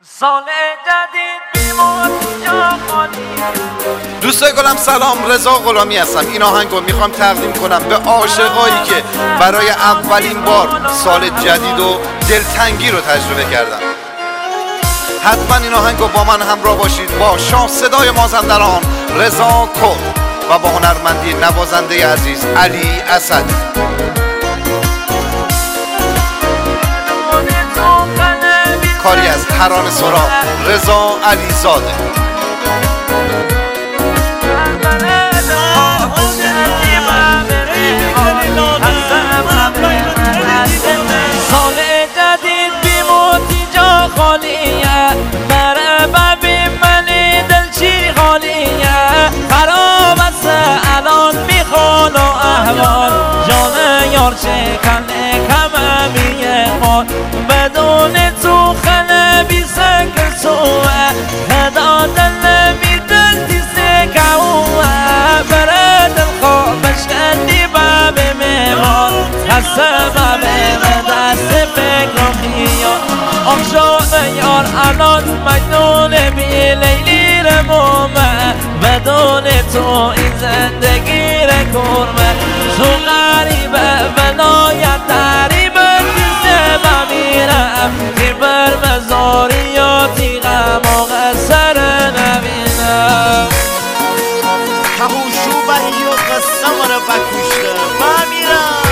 سال جدید بیمون جا خالی. دوستای گلم سلام، رضا غلامی هستم. این آهنگو میخوام تقدیم کنم به عاشقایی که برای اولین بار سال جدید و دلتنگی رو تجربه کردن. حتما این آهنگو با من همراه باشید، با شاه صدای مازندران رضا کرد و با هنرمندی نوازنده عزیز علی اسد. کاری از ترانه سرا رضا علیزاده. سال جدید بیموتی جا خالیه، بره ببین منی دل چی خالیه. خراب است الان میخوان و احوال، جان یار شکنه کمه میخوان. بدون تو خنه بی سکر سوه، خدا دل بی دل دیسته کهوه. بره دل خوابش کندی باب میوان، خسته باب دست فکر و خیال. آخشان یار الان مجنون بی لیلی رمومه، بدون تو این زندگی رکرمه. تو غریبه ولایت تریبه دیسته بمیرم، تی بر مزاریاتی غم و غسر نبینم. کهوشو بایی و قصه مرا بکشته بمیرم.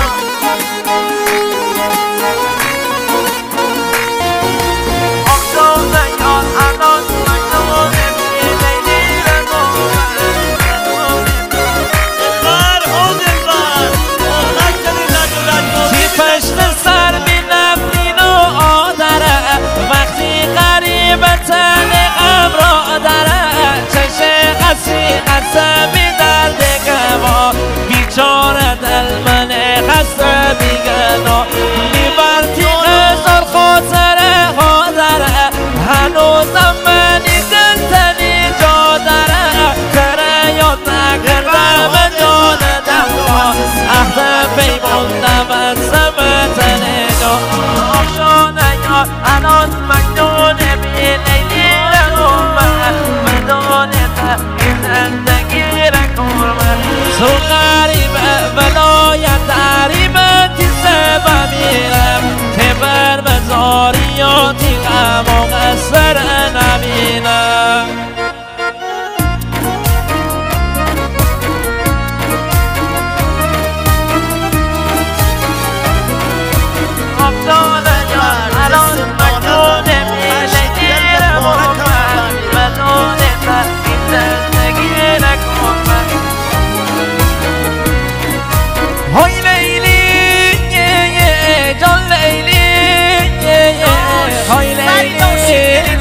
قسمی درد گوا بیچاره دل من خسته بیگنا. میبرتی هزار خاطره ها داره، هنوزم منی دل تنی جا داره. تره یاد نکردم جان دمها، عهد پیموندم از سمت نگاه. آخشان یار الان مجنون بی لیلی رمومه، بدون زندگی رکرمه. تو غریبه ولایت تریبه دیسته بمیرم، که بر مزاریاتی غم و غسر نبینم. آفتان یار الان مجنون بی لیلی رمومه، بدون زندگی رکرمه. های لیلی جان لیلی، های لیلی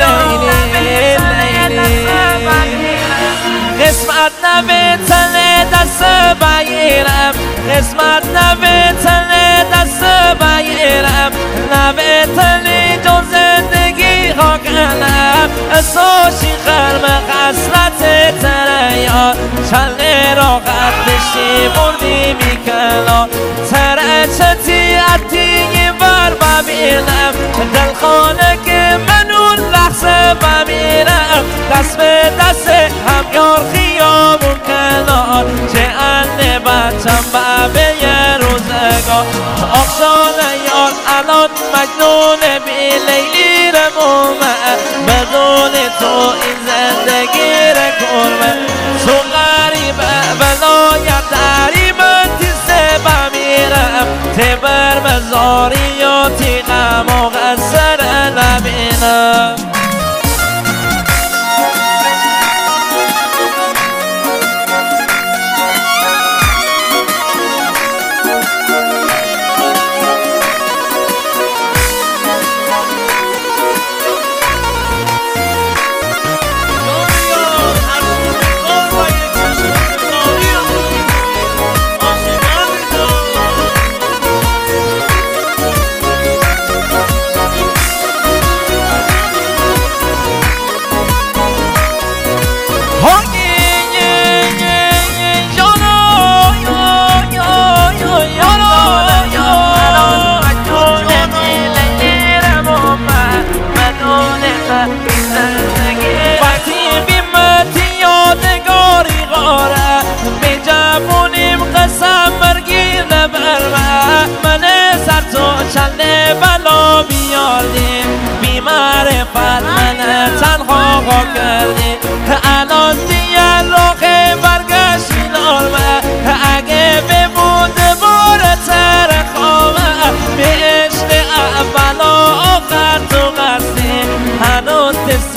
قسمت نبتنه دست بگیرم، قسمت نبتنه دست بگیرم. نبتنه جز زندگی ها کنم، اساشی خرم خسرت تره یار. چله را قد بشی بردی میکنم، تره چتی عطی بر ببینم. دل خانه که من اون لحظه بمیرم، دست به دست هم یار خیابون کنار. چه انه بچم به یه روزگار. آخشان یار الان مجنون بی لیلی رمومه، بدون تو این زندگی رکرمه. تو غریبه ولایت تریبه دیسته بمیرم، تی بر مزاریاتی غم و غسر نبینم. وقتی بیمتی یادگاری غاره به جوونیم قسم مرگیر نبرمه من سر تو چنده بلا بیاردی بی معرفت من تنها کردی الان دیگه راه برگشتی نارمه اگه بمود باره تر خوامه به عشق اول و آخر تو قصدی هنوز